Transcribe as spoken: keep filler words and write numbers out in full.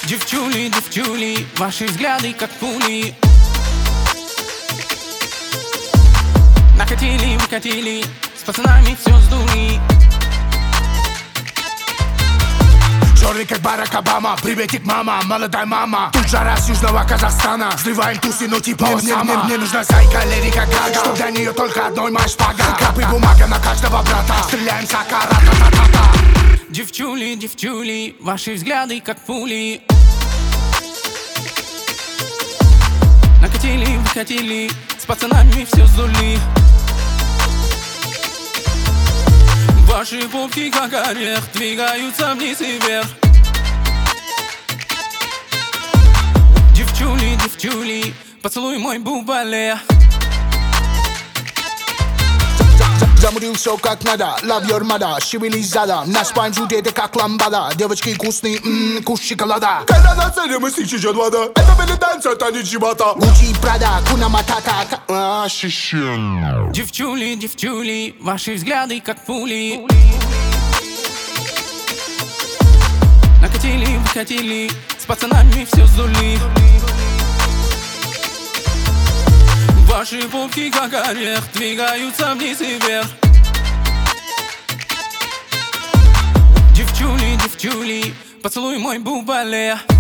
Девчули, девчули, ваши взгляды как пули. Накатили, выкатили, с пацанами все сдули. Черный как Барак Обама, приветик, мама, молодая мама. Тут жара с южного Казахстана, сливаем тусы, ну типа Осама. Мне, мне, мне нужна зайка, Лерика Гага, чтоб для нее только одной моя шпага. Капы бумага на каждого брата, стреляем сака, ра-та-та-та-та. Девчули, девчули, ваши взгляды как пули. Накатили, выкатили, с пацанами все сдули. Ваши попки как орех, двигаются вниз и вверх. Девчули, девчули, поцелуй мой бубале. Замутил все как надо, love your mother, шевелись задом. Наш пайн жутеет как ламбада. Девочки вкусные, ммм, вкус шоколада. Когда на цели мы стичет вода, это были танцы, это не чебата. Гуччи, Прада, Куна Матата. А, шишен. Девчули, девчули, ваши взгляды как пули. Накатили, выкатили, с пацанами все сдули. Ваши попки как орех, двигаются вниз и вверх. Девчули, девчули, поцелуй мой бубале.